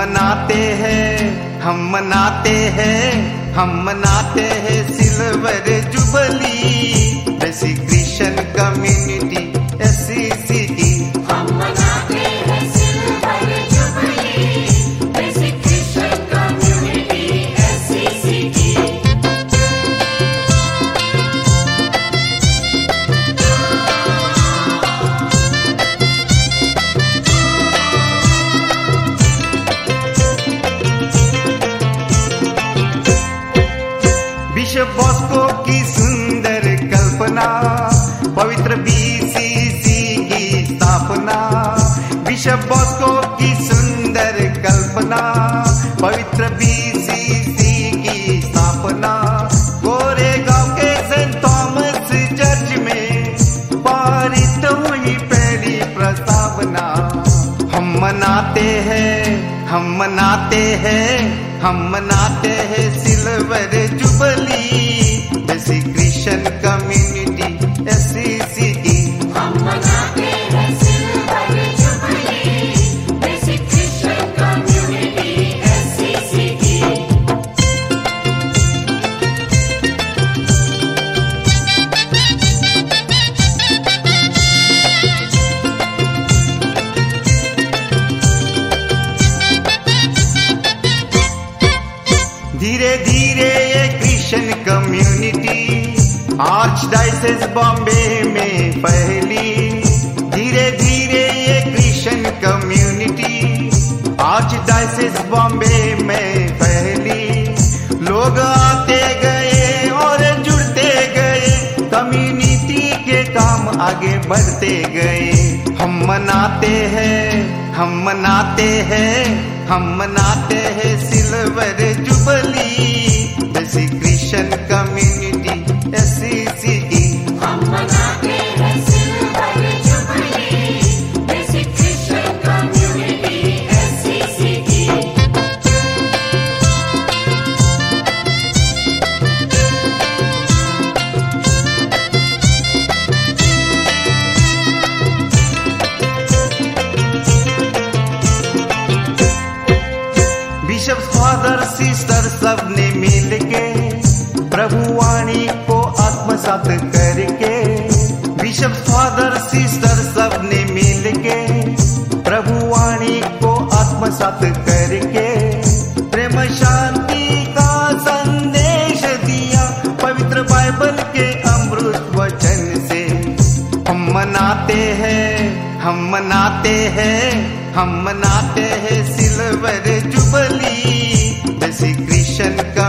मनाते हैं, हम मनाते हैं, हम मनाते हैं silver jubilee. Basic Christian community SCC की हम मनाते हैं silver jubilee, basic Christian community SCC की। बिशप बॉस्को की सुंदर कल्पना, पवित्र BCC की स्थापना। बिशप बॉस्को की सुंदर कल्पना, पवित्र BCC की स्थापना। गोरेगांव के सेंट थॉमस चर्च में पारित हुई पहली प्रस्तावना। हम मनाते हैं, हम मनाते हैं, हम मनाते हैं silver jubilee. Basic Christian community SCC की हम मनाते हैं silver jubilee, basic Christian community SCC की। धीरे धीरे ये Christian community archdiocese Bombay में फैली। धीरे धीरे ये Christian community archdiocese Bombay में फैली। लोग आते गए और जुड़ते गए, कम्युनिटी के काम आगे बढ़ते गए। हम मनाते हैं, हम मनाते हैं, हम मनाते हैं silver jubilee. Basic Christian community SCC की हम मनाते हैं silver jubilee, basic Christian community SCC की। बिशप फादर सिस्टर सबने मिलके प्रभु वाणी को आत्मसात करके। बिशप फादर सिस्टर सबने मिलके प्रभु वाणी को आत्मसात करके। प्रेम शांति का संदेश दिया पवित्र बाइबल के अमृत वचन से। हम मनाते हैं, हम मनाते हैं, हम मनाते हैं सिल्वर जुबली। Basic Christian